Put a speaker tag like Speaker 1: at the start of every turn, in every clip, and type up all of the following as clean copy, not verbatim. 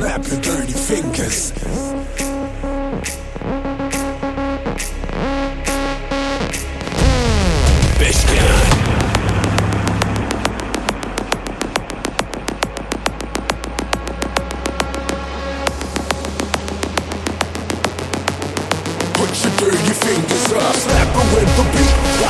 Speaker 1: Snap your dirty fingers. Beshkan. Put your dirty fingers up, slap it with the beat.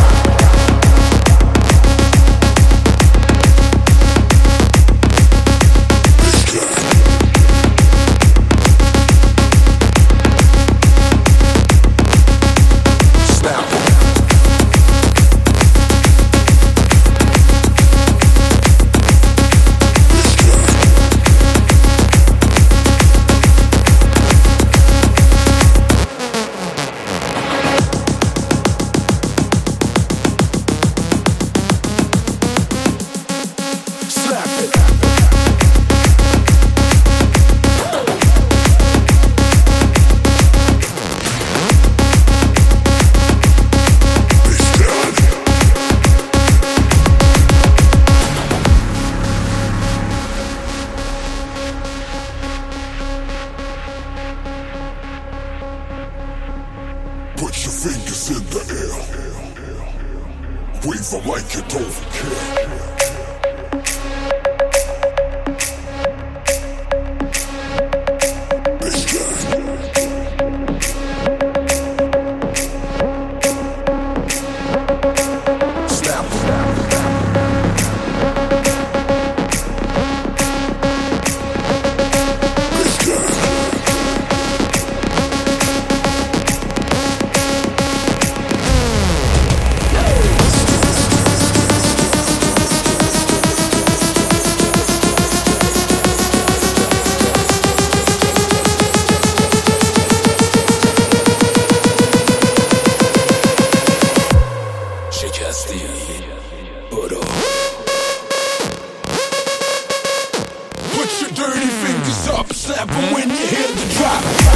Speaker 1: Put your fingers in the air. Wave them like you don't care. Put your dirty fingers up, slap 'em when you hear the drop.